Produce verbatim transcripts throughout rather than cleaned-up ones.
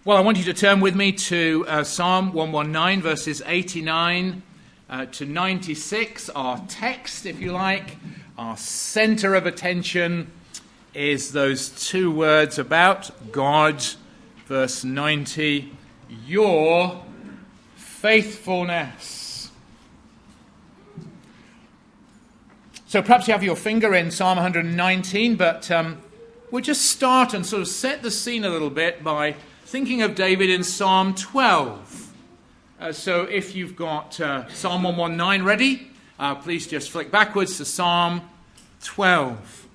Well, I want you to turn with me to uh, Psalm one nineteen, verses eighty-nine uh, to ninety-six. Our text, if you like, our center of attention is those two words about God. Verse ninety, your faithfulness. So perhaps you have your finger in Psalm one nineteen, but um, we'll just start and sort of set the scene a little bit by thinking of David in Psalm twelve. Uh, so if you've got uh, Psalm one nineteen ready, uh, please just flick backwards to Psalm twelve.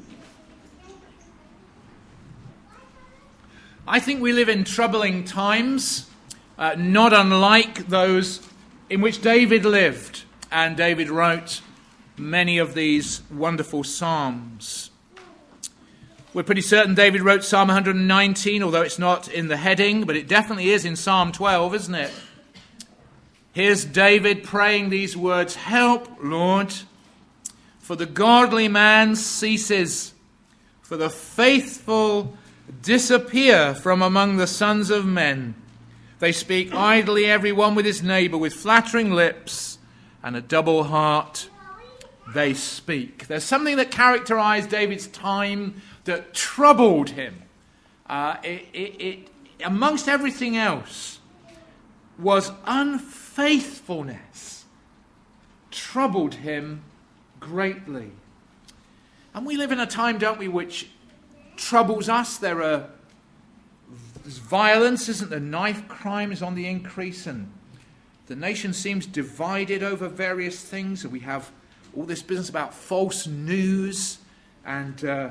I think we live in troubling times, uh, not unlike those in which David lived. And David wrote many of these wonderful psalms. We're pretty certain David wrote Psalm one nineteen, although it's not in the heading, but it definitely is in Psalm twelve, isn't it? Here's David praying these words, "Help, Lord, for the godly man ceases, for the faithful disappear from among the sons of men. They speak idly, every one with his neighbor, with flattering lips and a double heart they speak." There's something that characterized David's time that troubled him. Uh, it, it, it, amongst everything else, was unfaithfulness. Troubled him greatly. And we live in a time, don't we, which troubles us. There are there's violence, isn't there? Knife crime is on the increase, and the nation seems divided over various things. And we have all this business about false news and uh,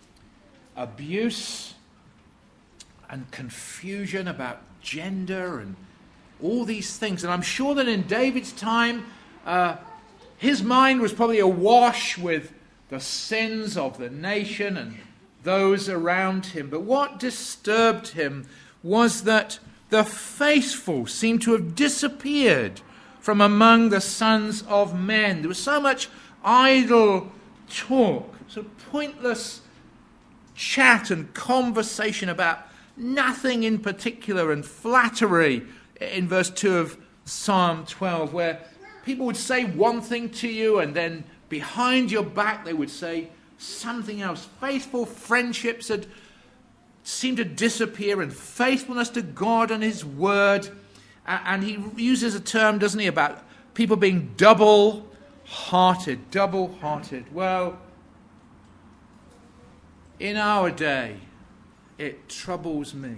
abuse and confusion about gender and all these things. And I'm sure that in David's time, uh, his mind was probably awash with the sins of the nation and those around him. But what disturbed him was that the faithful seemed to have disappeared from among the sons of men. There was so much idle talk, so pointless chat and conversation about nothing in particular, and flattery in verse two of Psalm twelve, where people would say one thing to you and then behind your back they would say something else. Faithful friendships had seemed to disappear, and faithfulness to God and his word. And he uses a term, doesn't he, about people being double-hearted, double-hearted. Well, in our day, it troubles me.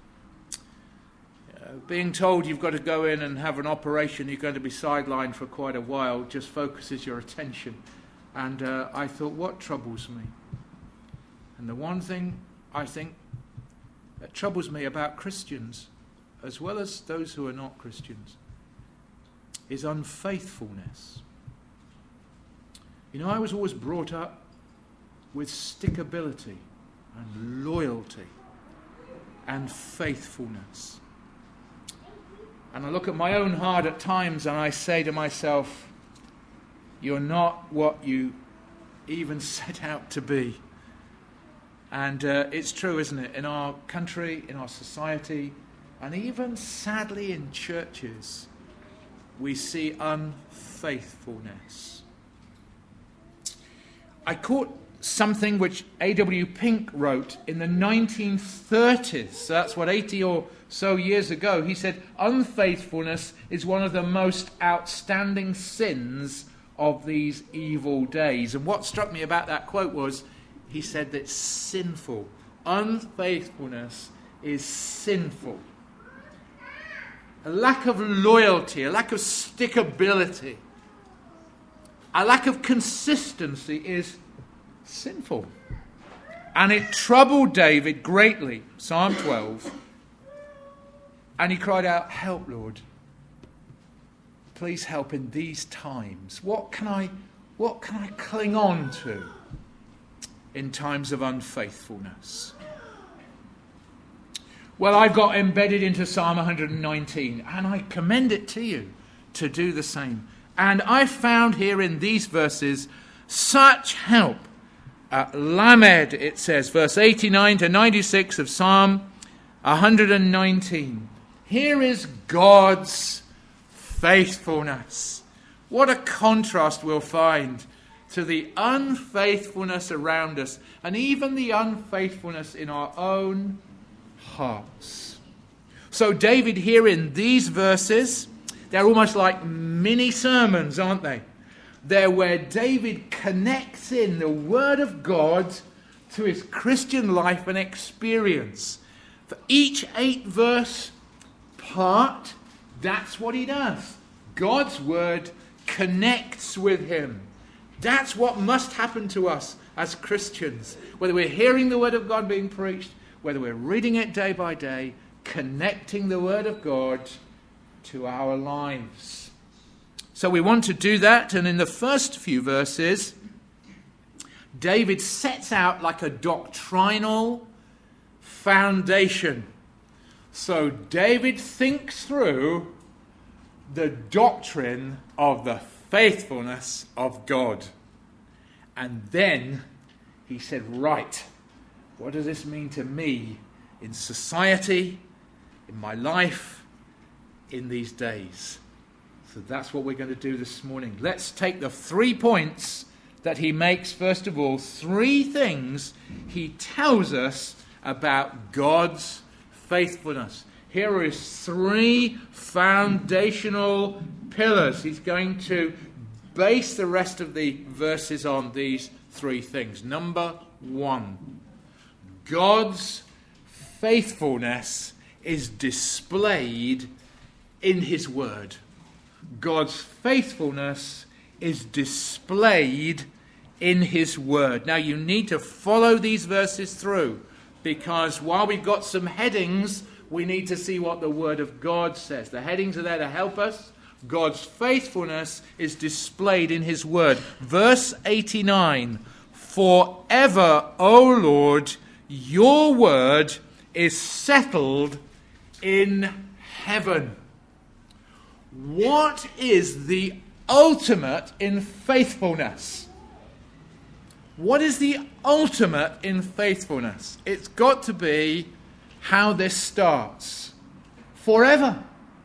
Uh, being told you've got to go in and have an operation, you're going to be sidelined for quite a while, just focuses your attention. And uh, I thought, what troubles me? And the one thing I think that troubles me about Christians, as well as those who are not Christians, is unfaithfulness. You know, I was always brought up with stickability and loyalty and faithfulness. And I look at my own heart at times and I say to myself, you're not what you even set out to be. And uh, it's true, isn't it? In our country, in our society, and even sadly in churches, we see unfaithfulness. I caught something which A W Pink wrote in the nineteen thirties. So that's what, eighty or so years ago. He said, unfaithfulness is one of the most outstanding sins of these evil days. And what struck me about that quote was, he said that it's sinful. Unfaithfulness is sinful. A lack of loyalty, a lack of stickability, a lack of consistency is sinful. And it troubled David greatly, Psalm twelve. And he cried out, help, Lord. Please help in these times. What can I, what can I cling on to in times of unfaithfulness? Well, I've got embedded into Psalm one nineteen, and I commend it to you to do the same. And I found here in these verses such help. Uh, Lamed, it says, verse eighty-nine to ninety-six of Psalm one hundred nineteen. Here is God's faithfulness. What a contrast we'll find to the unfaithfulness around us, and even the unfaithfulness in our own hearts. So David here in these verses, they're almost like mini sermons, aren't they? They're where David connects in the Word of God to his Christian life and experience. For each eight verse part, that's what he does. God's Word connects with him. That's what must happen to us as Christians. Whether we're hearing the Word of God being preached, whether we're reading it day by day, connecting the Word of God to our lives. So we want to do that, and in the first few verses, David sets out like a doctrinal foundation. So David thinks through the doctrine of the faithfulness of God. And then he said, right, what does this mean to me in society, in my life, in these days? So that's what we're going to do this morning. Let's take the three points that he makes. First of all, three things he tells us about God's faithfulness. Here are his three foundational pillars. He's going to base the rest of the verses on these three things. Number one, God's faithfulness is displayed in his word. God's faithfulness is displayed in his word. Now you need to follow these verses through, because while we've got some headings, we need to see what the Word of God says. The headings are there to help us. God's faithfulness is displayed in his word. Verse eighty-nine, forever, O Lord, your word is settled in heaven. What is the ultimate in faithfulness? What is the ultimate in faithfulness? It's got to be how this starts. Forever.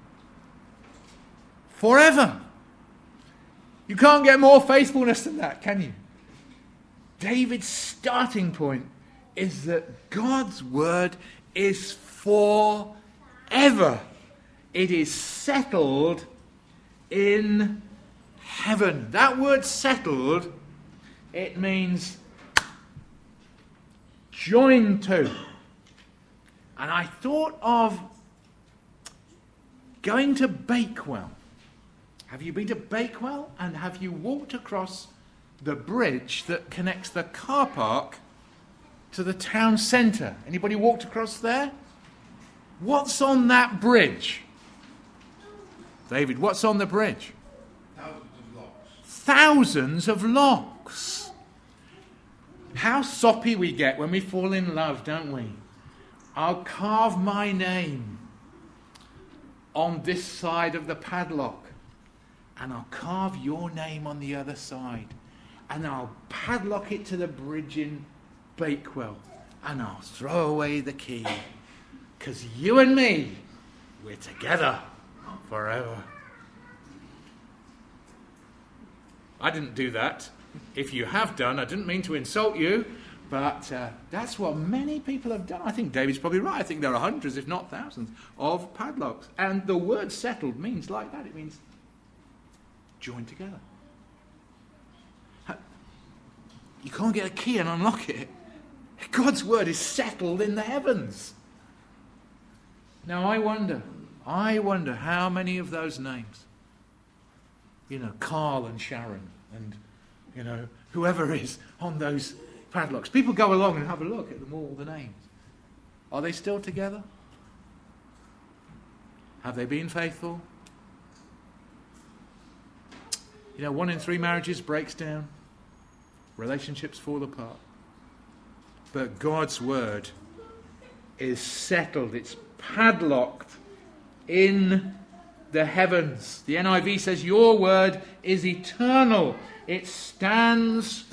Forever. You can't get more faithfulness than that, can you? David's starting point is that God's word is forever. It is settled in heaven. That word settled, it means joined to. And I thought of going to Bakewell. Have you been to Bakewell? And have you walked across the bridge that connects the car park to the town centre? Anybody walked across there? What's on that bridge? David, what's on the bridge? Thousands of locks. Thousands of locks. How soppy we get when we fall in love, don't we? I'll carve my name on this side of the padlock, and I'll carve your name on the other side, and I'll padlock it to the bridge in Bakewell, and I'll throw away the key, because you and me, we're together forever. I didn't do that. If you have done, I didn't mean to insult you, but uh, that's what many people have done. I think David's probably right. I think there are hundreds, if not thousands, of padlocks. And the word settled means like that. It means joined together. You can't get a key and unlock it. God's word is settled in the heavens. Now I wonder, I wonder how many of those names, you know, Carl and Sharon and, you know, whoever is on those padlocks. People go along and have a look at them all, the names. Are they still together? Have they been faithful? You know, one in three marriages breaks down. Relationships fall apart. But God's word is settled. It's padlocked in the heavens. The N I V says, your word is eternal. It stands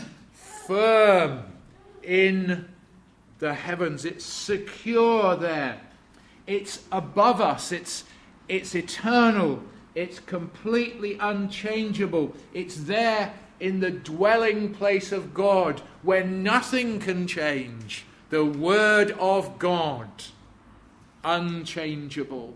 firm in the heavens. It's secure there. It's above us. It's, it's eternal. It's completely unchangeable. It's there in the dwelling place of God where nothing can change. The Word of God. Unchangeable.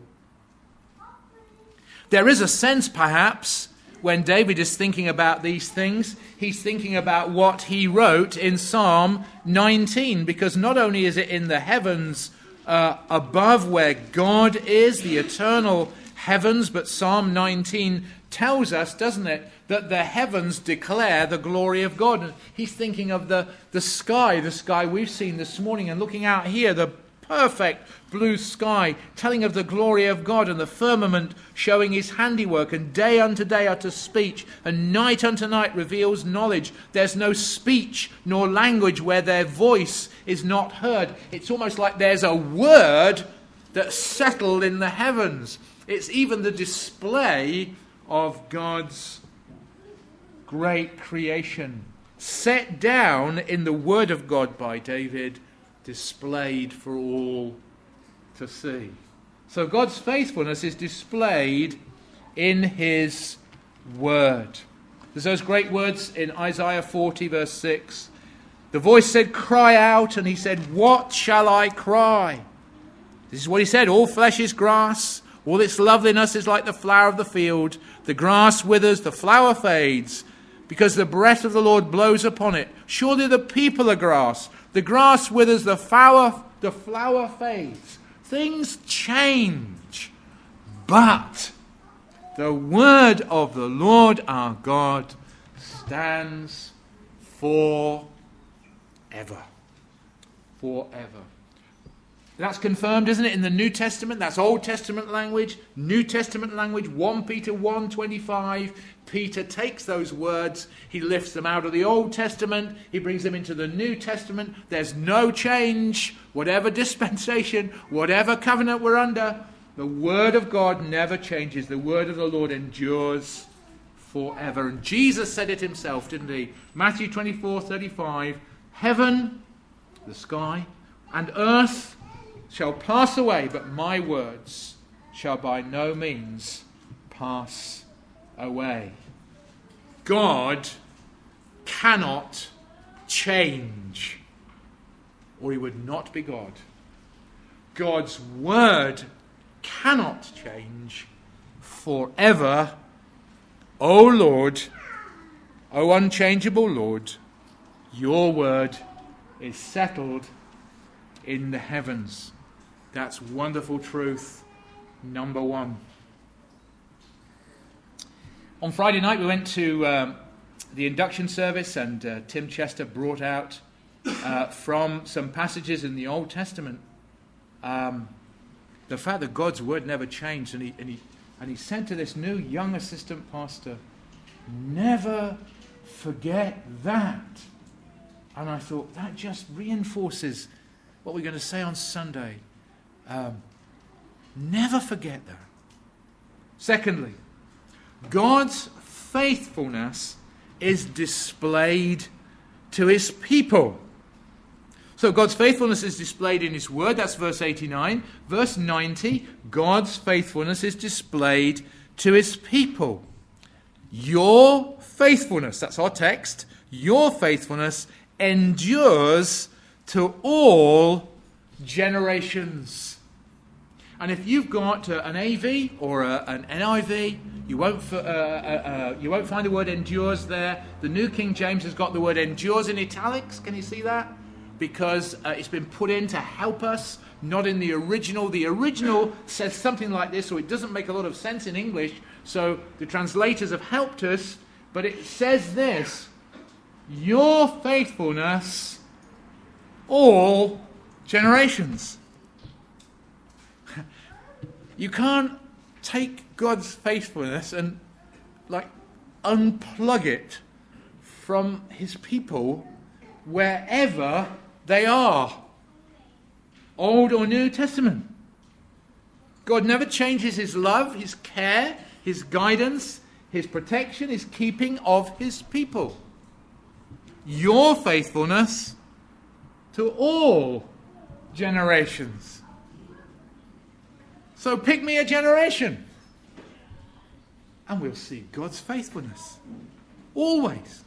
There is a sense, perhaps, when David is thinking about these things, he's thinking about what he wrote in Psalm nineteen, because not only is it in the heavens uh, above where God is, the eternal heavens, but Psalm nineteen tells us, doesn't it, that the heavens declare the glory of God. And he's thinking of the, the sky, the sky we've seen this morning, and looking out here, the perfect blue sky, telling of the glory of God, and the firmament showing his handiwork, and day unto day utter speech, and night unto night reveals knowledge. There's no speech nor language where their voice is not heard. It's almost like there's a word that's settled in the heavens. It's even the display of God's great creation, set down in the Word of God by David, displayed for all to see. So God's faithfulness is displayed in his Word. There's those great words in Isaiah forty verse six. The voice said, cry out, and he said, what shall I cry? This is what he said, all flesh is grass, all its loveliness is like the flower of the field. The grass withers, the flower fades, because the breath of the Lord blows upon it. Surely the people are grass. The grass withers, the flower, the flower fades. Things change. But the word of the Lord our God stands forever. Forever. That's confirmed, isn't it, in the New Testament? That's Old Testament language. New Testament language, First Peter one twenty-five. Peter takes those words, he lifts them out of the Old Testament, he brings them into the New Testament. There's no change, whatever dispensation, whatever covenant we're under. The Word of God never changes. The Word of the Lord endures forever. And Jesus said it himself, didn't he? Matthew twenty-four thirty-five. Heaven, the sky, and earth shall pass away, but my words shall by no means pass away. God cannot change, or he would not be God. God's word cannot change forever. O Lord, O unchangeable Lord, your word is settled in the heavens. That's wonderful truth number one. On Friday night we went to um, the induction service, and uh, Tim Chester brought out uh, from some passages in the Old Testament um, the fact that God's word never changed, and he, and he and he said to this new young assistant pastor, never forget that. And I thought, that just reinforces what we're going to say on Sunday. Um, never forget that. Secondly, God's faithfulness is displayed to his people. So God's faithfulness is displayed in his word. That's verse eighty-nine. Verse ninety, God's faithfulness is displayed to his people. Your faithfulness, that's our text, your faithfulness endures to all generations. And if you've got uh, an A V or a, an N I V, you won't, uh, uh, uh, you won't find the word endures there. The New King James has got the word endures in italics. Can you see that? Because uh, it's been put in to help us, not in the original. The original says something like this, so it doesn't make a lot of sense in English. So the translators have helped us, but it says this: your faithfulness, all generations. You can't take God's faithfulness and like unplug it from his people wherever they are, Old or New Testament. God never changes his love, his care, his guidance, his protection, his keeping of his people. Your faithfulness to all generations. So pick me a generation. And we'll see God's faithfulness. Always.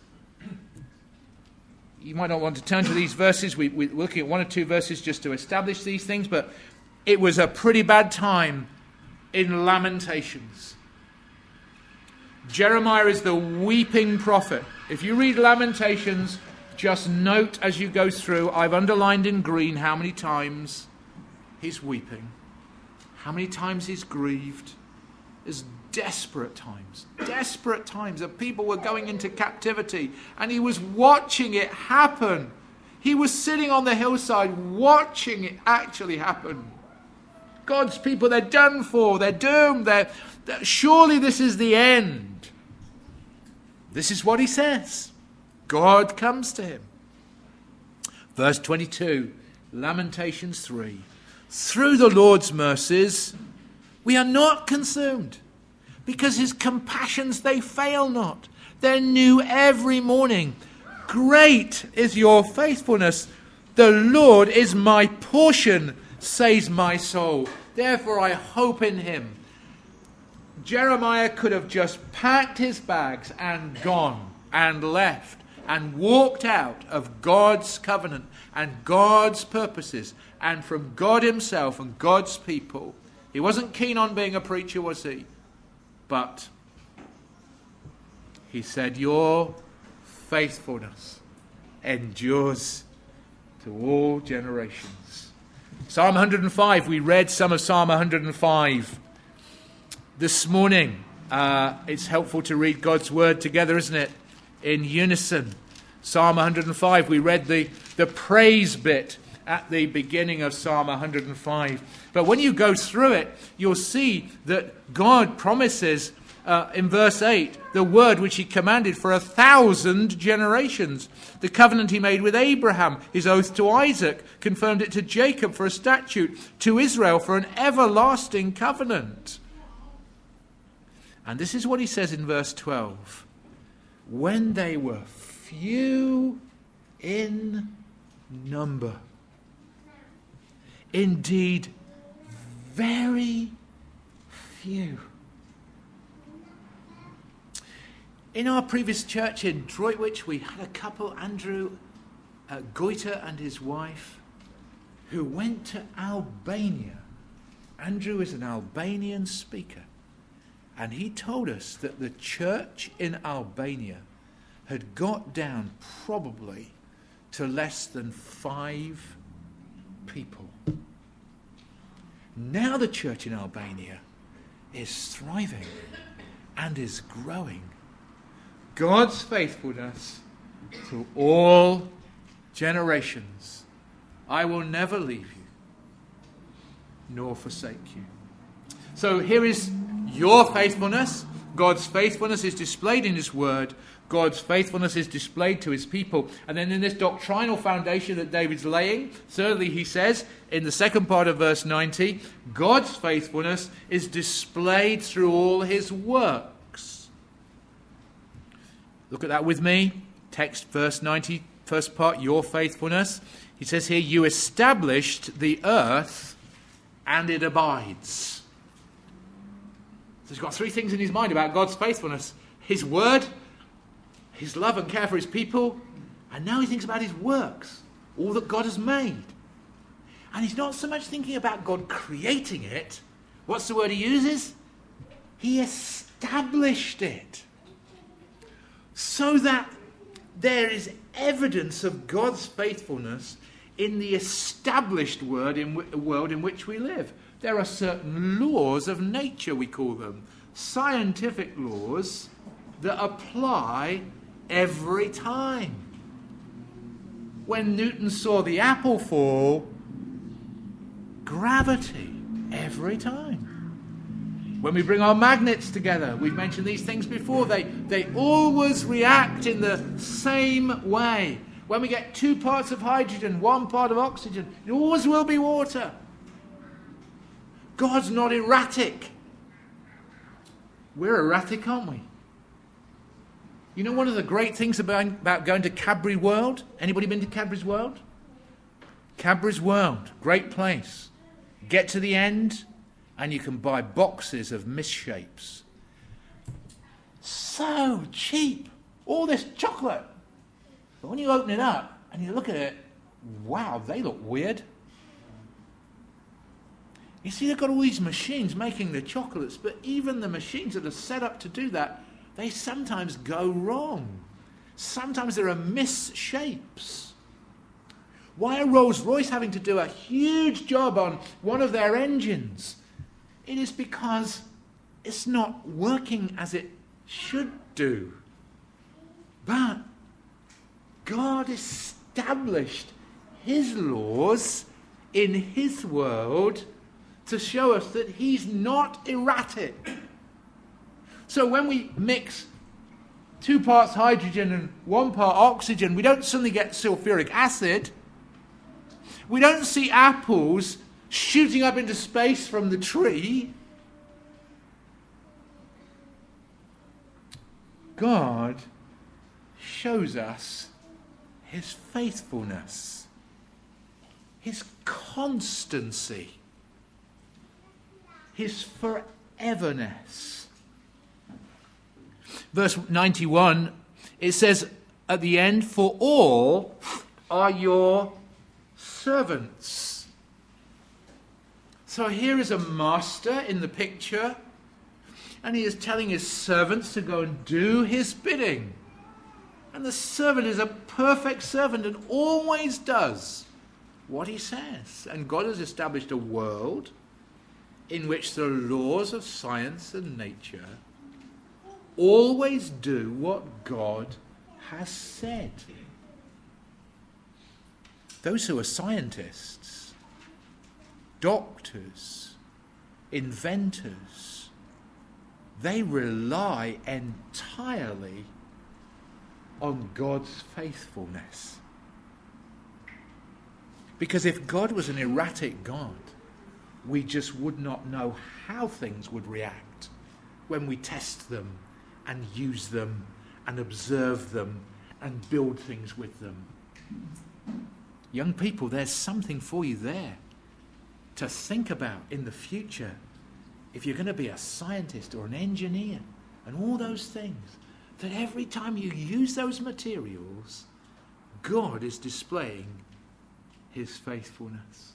You might not want to turn to these verses. We, we're looking at one or two verses just to establish these things, but it was a pretty bad time in Lamentations. Jeremiah is the weeping prophet. If you read Lamentations, just note as you go through, I've underlined in green how many times he's weeping, how many times he's grieved. There's desperate times, desperate times that people were going into captivity, and he was watching it happen. He was sitting on the hillside watching it actually happen. God's people, they're done for, they're doomed, they're, they're, surely this is the end. This is what he says. God comes to him. Verse twenty-two, Lamentations three. Through the Lord's mercies, we are not consumed, because his compassions, they fail not. They're new every morning. Great is your faithfulness. The Lord is my portion, says my soul. Therefore I hope in him. Jeremiah could have just packed his bags and gone and left and walked out of God's covenant and God's purposes and from God himself and God's people. He wasn't keen on being a preacher, was he? But he said, your faithfulness endures to all generations. Psalm one hundred five, we read some of Psalm one hundred five this morning. Uh, it's helpful to read God's word together, isn't it? In unison. Psalm one hundred five, we read the, the praise bit at the beginning of Psalm one hundred five. But when you go through it, you'll see that God promises uh, in verse eight, the word which he commanded for a thousand generations. The covenant he made with Abraham, his oath to Isaac, confirmed it to Jacob for a statute, to Israel for an everlasting covenant. And this is what he says in verse twelve. When they were few in number, indeed very few. In our previous church in Droitwich, we had a couple, Andrew uh, Goiter and his wife, who went to Albania. Andrew is an Albanian speaker. And he told us that the church in Albania had got down probably to less than five people. Now the church in Albania is thriving and is growing. God's faithfulness to all generations. I will never leave you nor forsake you. So here is your faithfulness. God's faithfulness is displayed in his word. God's faithfulness is displayed to his people. And then in this doctrinal foundation that David's laying, thirdly he says in the second part of verse ninety, God's faithfulness is displayed through all his works. Look at that with me. Text verse ninety, first part, your faithfulness. He says here, you established the earth and it abides. So he's got three things in his mind about God's faithfulness. His word, his love and care for his people, and now he thinks about his works, all that God has made. And he's not so much thinking about God creating it. What's the word he uses? He established it. So that there is evidence of God's faithfulness in the established word in w- world in which we live. There are certain laws of nature, we call them, scientific laws that apply every time. When Newton saw the apple fall, gravity, every time. When we bring our magnets together, we've mentioned these things before, they, they always react in the same way. When we get two parts of hydrogen, one part of oxygen, it always will be water. God's not erratic. We're erratic, aren't we? You know one of the great things about, about going to Cadbury World? Anybody been to Cadbury's World? Cadbury's World, great place. Get to the end, and you can buy boxes of misshapes. So cheap. All this chocolate. But when you open it up and you look at it, wow, they look weird. You see, they've got all these machines making the chocolates, but even the machines that are set up to do that, they sometimes go wrong. Sometimes there are misshapes. Why are Rolls-Royce having to do a huge job on one of their engines? It is because it's not working as it should do. But God established his laws in his world to show us that he's not erratic. So when we mix two parts hydrogen and one part oxygen, we don't suddenly get sulfuric acid. We don't see apples shooting up into space from the tree. God shows us his faithfulness, his constancy, his foreverness. Verse ninety-one, it says at the end, for all are your servants. So here is a master in the picture, and he is telling his servants to go and do his bidding. And the servant is a perfect servant and always does what he says. And God has established a world in which the laws of science and nature always do what God has said. Those who are scientists, doctors, inventors, they rely entirely on God's faithfulness. Because if God was an erratic God, we just would not know how things would react when we test them and use them and observe them and build things with them. Young people, there's something for you there to think about in the future. If you're going to be a scientist or an engineer and all those things, that every time you use those materials, God is displaying his faithfulness.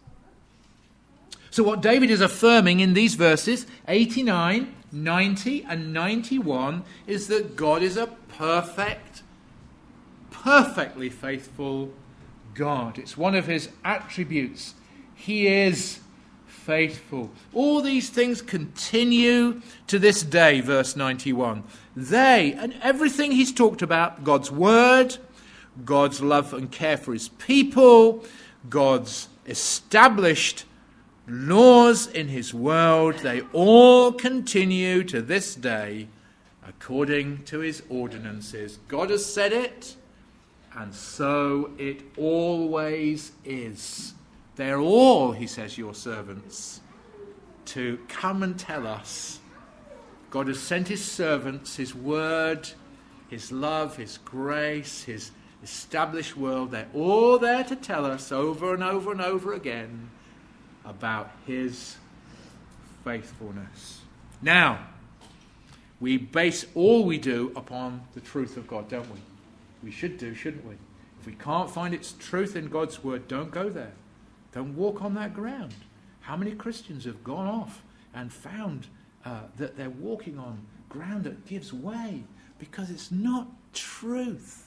So what David is affirming in these verses, eighty-nine, ninety, and ninety-one, is that God is a perfect, perfectly faithful God. It's one of his attributes. He is faithful. All these things continue to this day, verse ninety-one. They, and everything he's talked about, God's word, God's love and care for his people, God's established laws in his world, they all continue to this day according to his ordinances. God has said it, and so it always is. They're all, he says, your servants, to come and tell us. God has sent his servants, his word, his love, his grace, his established world. They're all there to tell us over and over and over again about his faithfulness. Now, we base all we do upon the truth of God, don't we? We should do, shouldn't we? If we can't find its truth in God's word, don't go there. Don't walk on that ground. How many Christians have gone off and found uh, that they're walking on ground that gives way because it's not truth?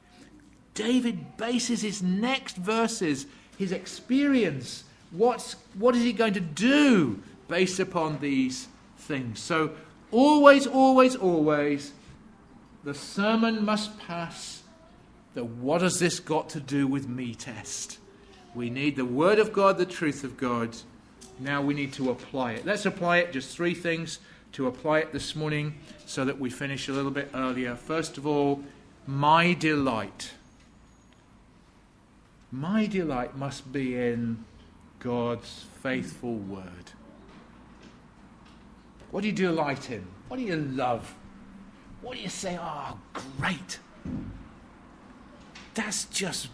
David bases his next verses, his experience, what's, what is he going to do based upon these things. So always, always, always, the sermon must pass the what has this got to do with me test. We need the word of God, the truth of God. Now we need to apply it. Let's apply it. Just three things to apply it this morning so that we finish a little bit earlier. First of all, my delight. My delight must be in God's faithful word. What do you delight in? What do you love? What do you say, oh, great. That's just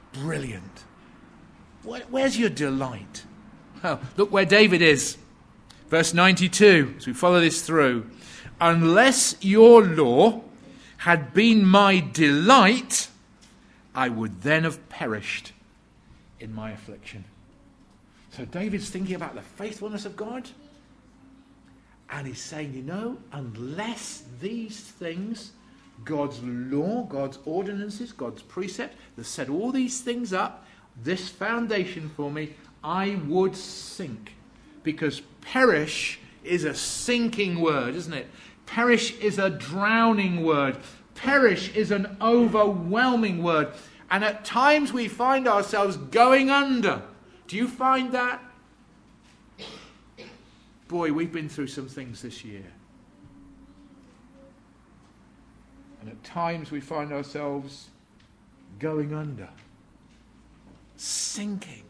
brilliant. Where's your delight? Oh, look where David is. Verse ninety-two, as we follow this through. Unless your law had been my delight, I would then have perished in my affliction. So David's thinking about the faithfulness of God. And he's saying, you know, unless these things, God's law, God's ordinances, God's precepts, that set all these things up, this foundation for me, I would sink. Because perish is a sinking word, isn't it? Perish is a drowning word. Perish is an overwhelming word. And at times we find ourselves going under. Do you find that? Boy, we've been through some things this year. And at times we find ourselves going under. Sinking.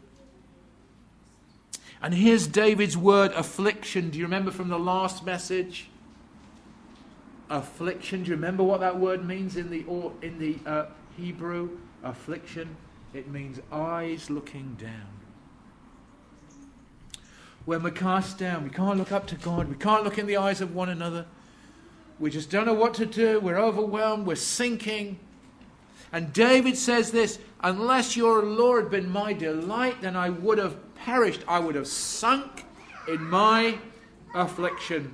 And here's David's word, affliction. Do you remember from the last message? Affliction. Do you remember what that word means in the or in the uh, Hebrew? Affliction. It means eyes looking down. When we're cast down, we can't look up to God. We can't look in the eyes of one another. We just don't know what to do. We're overwhelmed. We're sinking. And David says this, unless your law had been my delight, then I would have perished. I would have sunk in my affliction.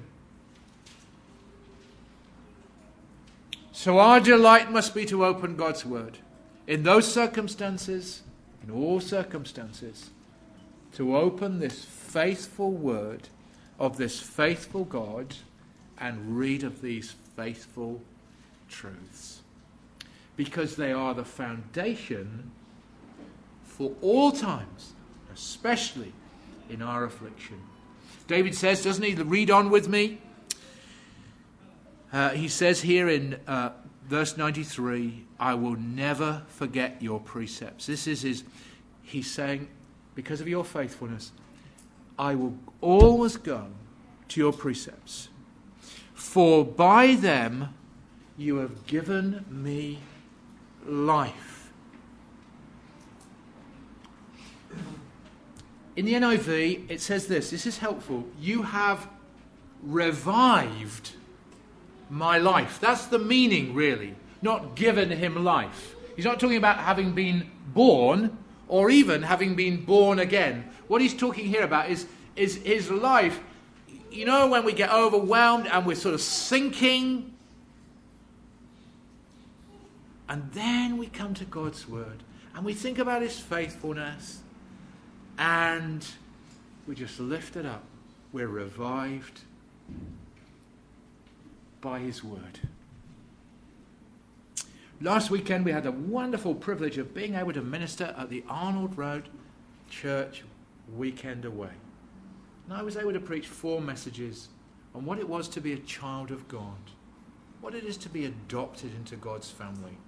So our delight must be to open God's word. In those circumstances, in all circumstances, to open this faithful word of this faithful God and read of these faithful truths. Because they are the foundation for all times, especially in our affliction. David says, doesn't he? Read on with me. Uh, he says here in uh, verse ninety-three, I will never forget your precepts. This is his, he's saying, because of your faithfulness, I will always go to your precepts. For by them you have given me life. In the N I V, it says this. This is helpful. You have revived my life. That's the meaning, really. Not given him life. He's not talking about having been born or even having been born again. What he's talking here about is, is his life. You know, when we get overwhelmed and we're sort of sinking, and then we come to God's word and we think about his faithfulness and we just lift it up. We're revived by his word. Last weekend we had the wonderful privilege of being able to minister at the Arnold Road Church weekend away. And I was able to preach four messages on what it was to be a child of God, what it is to be adopted into God's family,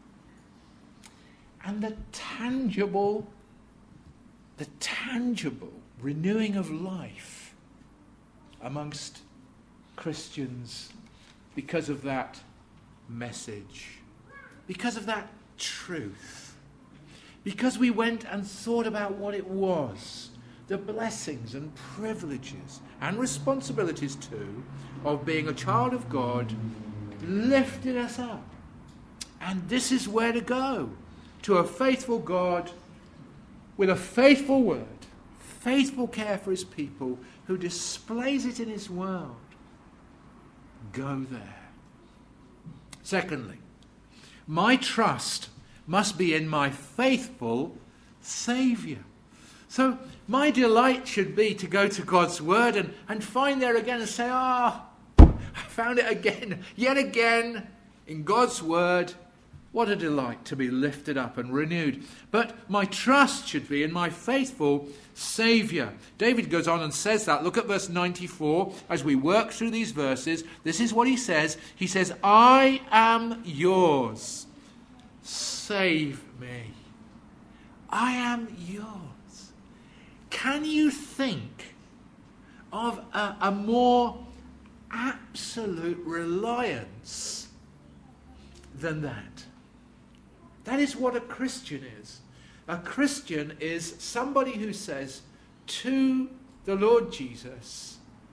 and the tangible, the tangible renewing of life amongst Christians because of that message, because of that truth, because we went and thought about what it was, the blessings and privileges and responsibilities too of being a child of God lifted us up. And this is where to go, to a faithful God with a faithful word, faithful care for his people, who displays it in his world. Go there. Secondly, my trust must be in my faithful Saviour. So my delight should be to go to God's word and, and find there again and say, ah, oh, I found it again, yet again, in God's word. What a delight to be lifted up and renewed. But my trust should be in my faithful Saviour. David goes on and says that. Look at verse ninety-four. As we work through these verses, this is what he says. He says, I am yours. Save me. I am yours. Can you think of a, a more absolute reliance than that? That is what a Christian is. A Christian is somebody who says to the Lord Jesus,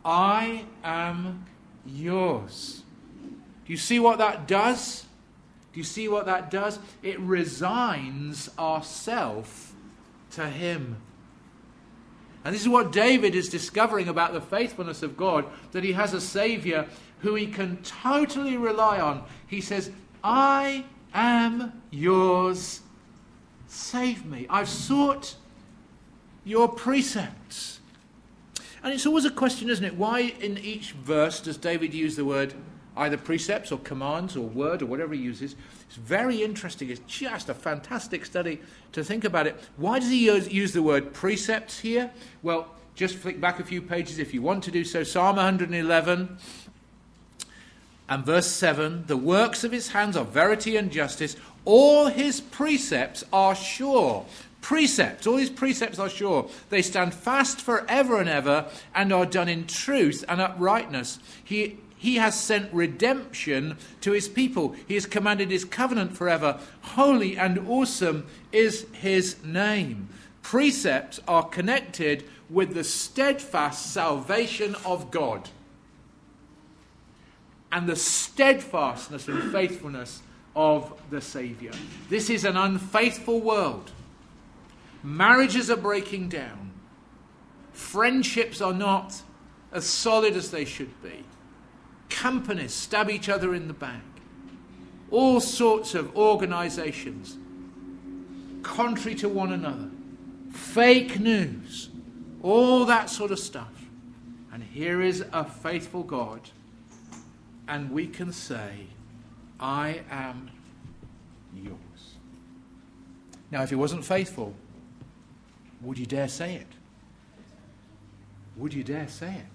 I am yours. Do you see what that does? Do you see what that does? It resigns ourself to him. And this is what David is discovering about the faithfulness of God, that he has a Saviour who he can totally rely on. He says, I am yours. Save me. I've sought your precepts. And it's always a question, isn't it? Why in each verse does David use the word either precepts or commands or word or whatever he uses? It's very interesting. It's just a fantastic study to think about it. Why does he use, use the word precepts here? Well, just flick back a few pages if you want to do so. Psalm one eleven and verse seven. The works of his hands are verity and justice. All his precepts are sure. Precepts, all his precepts are sure. They stand fast forever and ever and are done in truth and uprightness. He He has sent redemption to his people. He has commanded his covenant forever. Holy and awesome is his name. Precepts are connected with the steadfast salvation of God and the steadfastness and faithfulness of the Saviour. This is an unfaithful world. Marriages are breaking down. Friendships are not as solid as they should be. Companies stab each other in the back. All sorts of organizations contrary to one another. Fake news. All that sort of stuff. And here is a faithful God. And we can say, I am yours. Now, if he wasn't faithful, would you dare say it? Would you dare say it?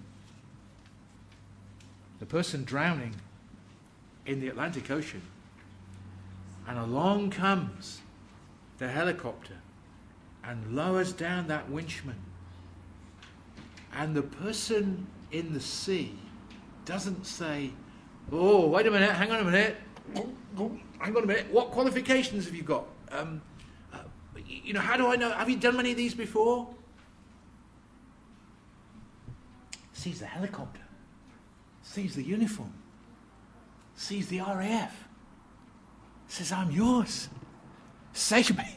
The person drowning in the Atlantic Ocean, and along comes the helicopter and lowers down that winchman, and the person in the sea doesn't say, oh, wait a minute, hang on a minute, hang on a minute, what qualifications have you got? Um, uh, you know, how do I know, have you done many of these before? Sees the helicopter, sees the uniform, sees the R A F, says, I'm yours, save me.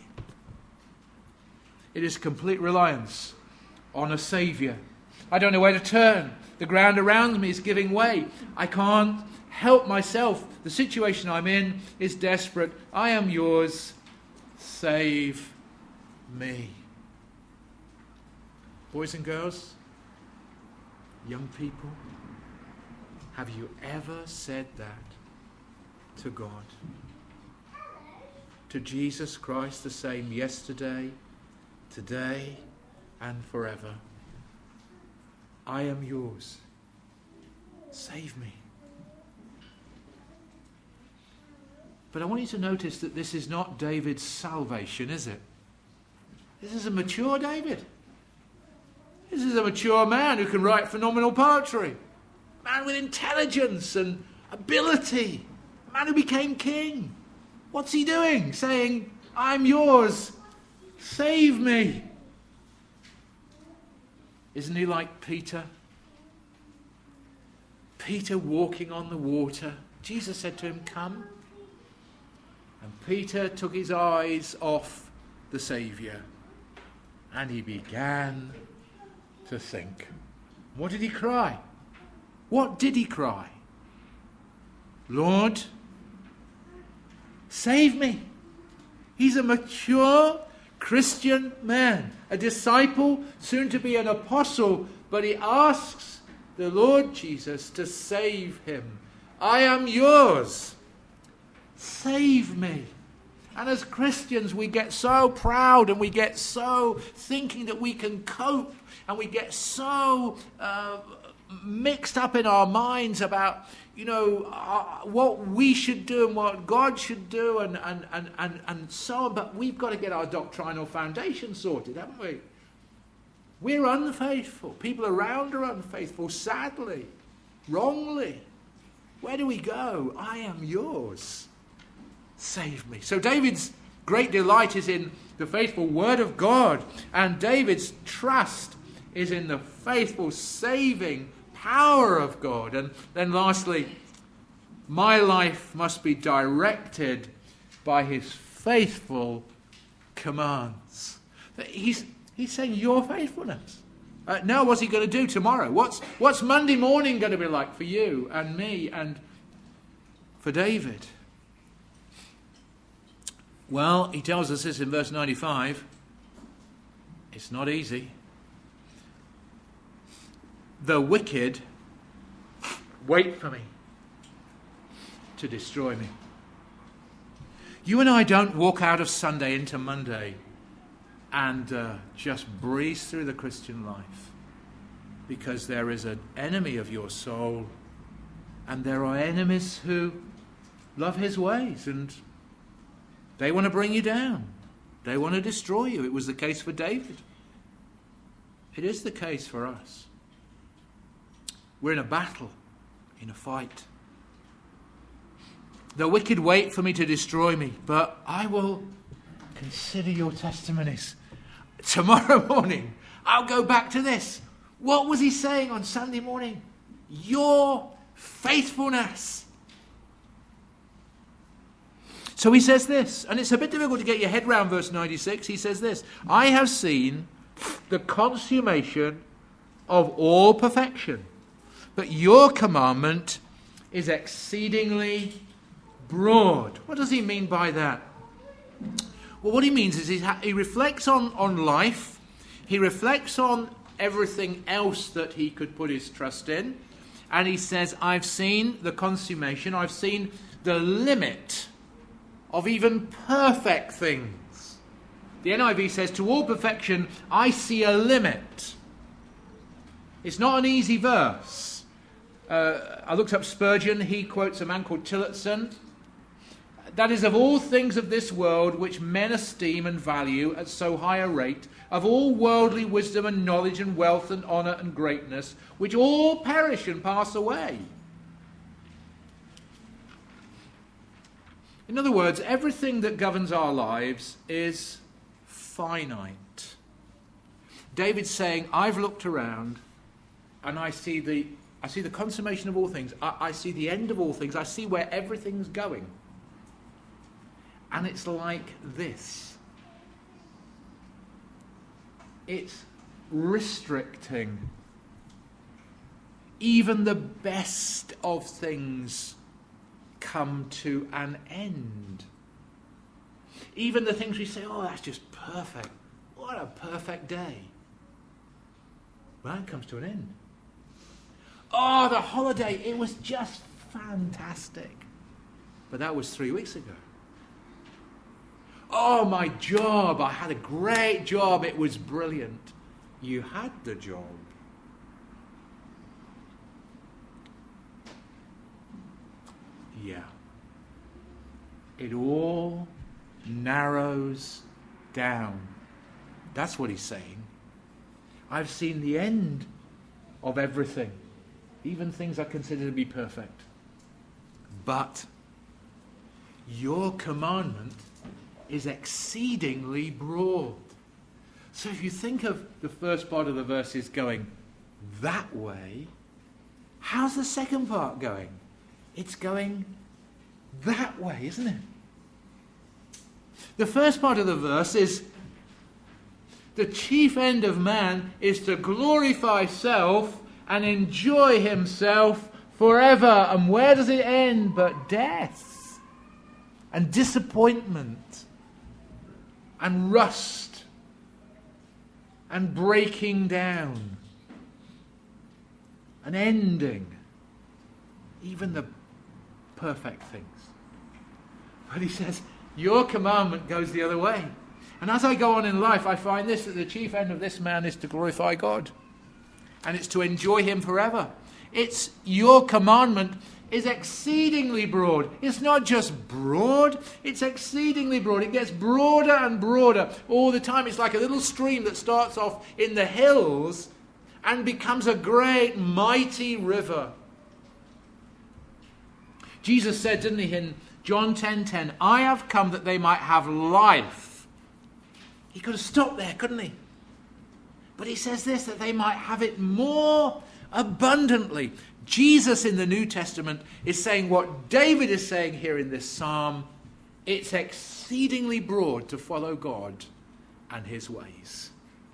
It is complete reliance on a Saviour. I don't know where to turn. The ground around me is giving way. I can't help myself. The situation I'm in is desperate. I am yours. Save me. Boys and girls, young people, have you ever said that to God? To Jesus Christ, the same yesterday, today, and forever. I am yours. Save me. But I want you to notice that this is not David's salvation, is it? This is a mature David. This is a mature man who can write phenomenal poetry. A man with intelligence and ability. A man who became king. What's he doing? Saying, I'm yours. Save me. Isn't he like Peter? Peter walking on the water. Jesus said to him, come. And Peter took his eyes off the Saviour. And he began to think. What did he cry? What did he cry? Lord, save me. He's a mature Christian man, a disciple, soon to be an apostle, but he asks the Lord Jesus to save him. I am yours. Save me. And as Christians, we get so proud and we get so thinking that we can cope, and we get so uh, mixed up in our minds about, you know, uh, what we should do and what God should do and, and, and, and, and so on. But we've got to get our doctrinal foundation sorted, haven't we? We're unfaithful. People around are unfaithful, sadly, wrongly. Where do we go? I am yours. Save me. So David's great delight is in the faithful word of God, and David's trust is in the faithful, saving power of God. And then lastly, my life must be directed by his faithful commands. He's, he's saying your faithfulness. Uh, now what's he going to do tomorrow? What's, what's Monday morning going to be like for you and me and for David? Well, he tells us this in verse ninety-five. It's not easy. The wicked wait for me to destroy me. You and I don't walk out of Sunday into Monday and uh, just breeze through the Christian life, because there is an enemy of your soul, and there are enemies who love his ways, and they want to bring you down. They want to destroy you. It was the case for David. It is the case for us. We're in a battle, in a fight. The wicked wait for me to destroy me, but I will consider your testimonies. Tomorrow morning, I'll go back to this. What was he saying on Sunday morning? Your faithfulness. So he says this, and it's a bit difficult to get your head round verse ninety-six. He says this: I have seen the consummation of all perfection, but your commandment is exceedingly broad. What does he mean by that? Well, what he means is he, ha- he reflects on, on life. He reflects on everything else that he could put his trust in. And he says, I've seen the consummation. I've seen the limit of even perfect things. The N I V says, to all perfection, I see a limit. It's not an easy verse. Uh, I looked up Spurgeon. He quotes a man called Tillotson. That is, of all things of this world which men esteem and value at so high a rate, of all worldly wisdom and knowledge and wealth and honour and greatness, which all perish and pass away. In other words, everything that governs our lives is finite. David's saying, I've looked around and I see the I see the consummation of all things. I, I see the end of all things. I see where everything's going. And it's like this. It's restricting. Even the best of things come to an end. Even the things we say, oh, that's just perfect. What a perfect day. Well, it comes to an end. Oh, the holiday, it was just fantastic. But that was three weeks ago. Oh, my job, I had a great job, it was brilliant. You had the job. Yeah. It all narrows down. That's what he's saying. I've seen the end of everything, even things I consider to be perfect. But your commandment is exceedingly broad. So if you think of the first part of the verses going that way, how's the second part going? It's going that way, isn't it? The first part of the verse is the chief end of man is to glorify self and enjoy himself forever. And where does it end but death and disappointment and rust and breaking down and ending even the perfect things. But he says, your commandment goes the other way. And as I go on in life, I find this, that the chief end of this man is to glorify God. And it's to enjoy him forever. It's your commandment is exceedingly broad. It's not just broad, it's exceedingly broad. It gets broader and broader all the time. It's like a little stream that starts off in the hills and becomes a great, mighty river. Jesus said, didn't he, in John ten ten, I have come that they might have life. He could have stopped there, couldn't he? But he says this, that they might have it more abundantly. Jesus in the New Testament is saying what David is saying here in this psalm. It's exceedingly broad to follow God and his ways.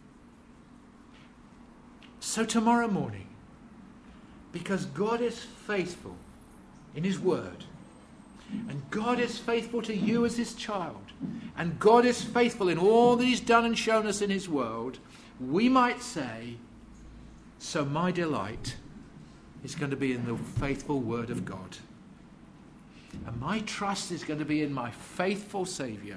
So tomorrow morning, because God is faithful in his word, and God is faithful to you as his child, and God is faithful in all that he's done and shown us in his world, we might say, so my delight is going to be in the faithful word of God. And my trust is going to be in my faithful Saviour.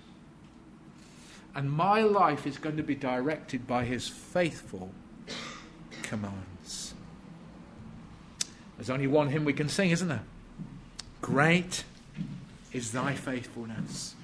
And my life is going to be directed by his faithful commands. There's only one hymn we can sing, isn't there? Great is thy faithfulness.